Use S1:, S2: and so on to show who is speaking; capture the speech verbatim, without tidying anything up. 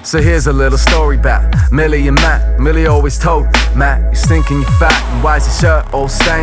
S1: So here's a little story about Millie and Matt. Millie always told Matt, you stinking, you fat, and why's your shirt all stained?